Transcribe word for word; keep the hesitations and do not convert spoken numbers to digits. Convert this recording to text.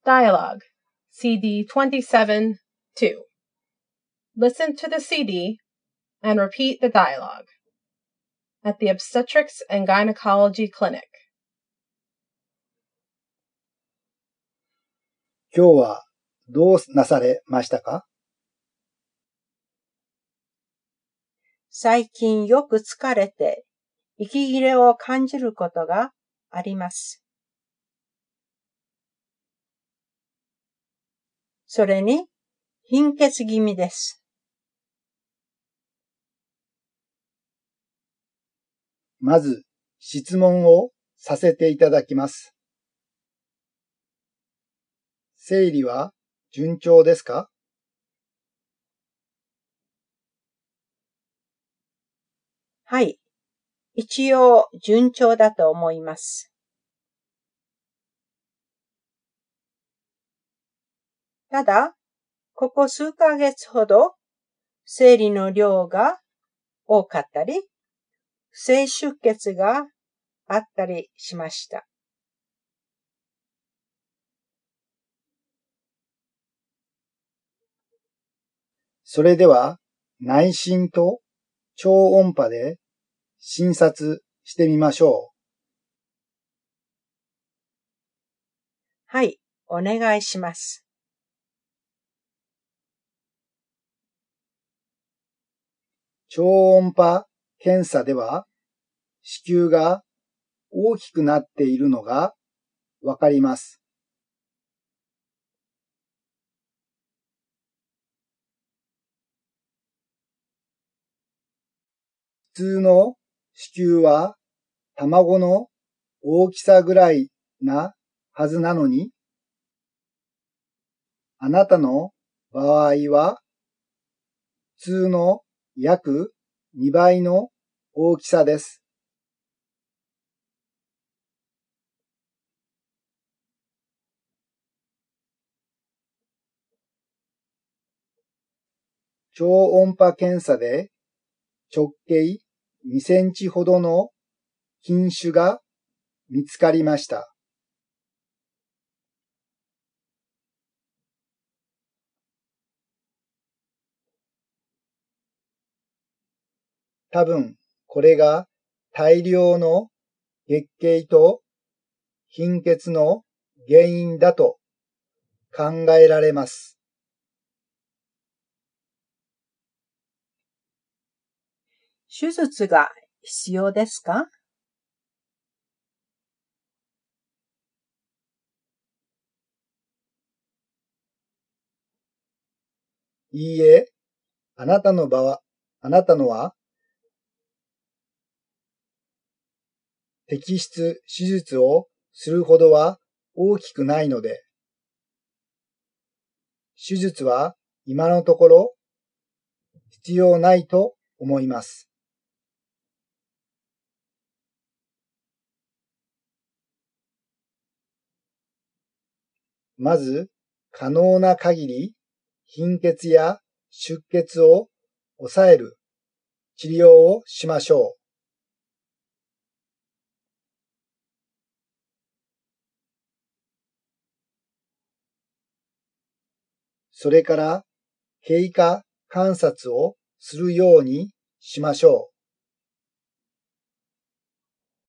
Dialogue, C D twenty-seven two. Listen to the C D and repeat the dialogue. At the Obstetrics and Gynecology Clinic. 今日はどうなされましたか？ 最近よく疲れて、息切れを感じることがあります。それに、貧血気味です。 まず、質問をさせていただきます。生理は順調ですか？ はい。一応順調だと思います。ただ、ここ数ヶ月ほど生理の量が多かったり、不正出血があったりしました。 それでは、内診と超音波で診察してみましょう。 はい、お願いします。 超音波検査では、子宮が大きくなっているのがわかります。普通の子宮は卵の大きさぐらいなはずなのに、あなたの場合は普通の約にばいの大きさです。超音波検査で直径にセンチほどの筋腫が見つかりました。多分これが大量の月経と貧血の原因だと考えられます。 手術が必要ですか？ いいえ、あなたの場は、あなたのは摘出手術をするほどは大きくないので、手術は今のところ必要ないと思います。まず、可能な限り貧血や出血を抑える治療をしましょう。それから経過観察をするようにしましょう。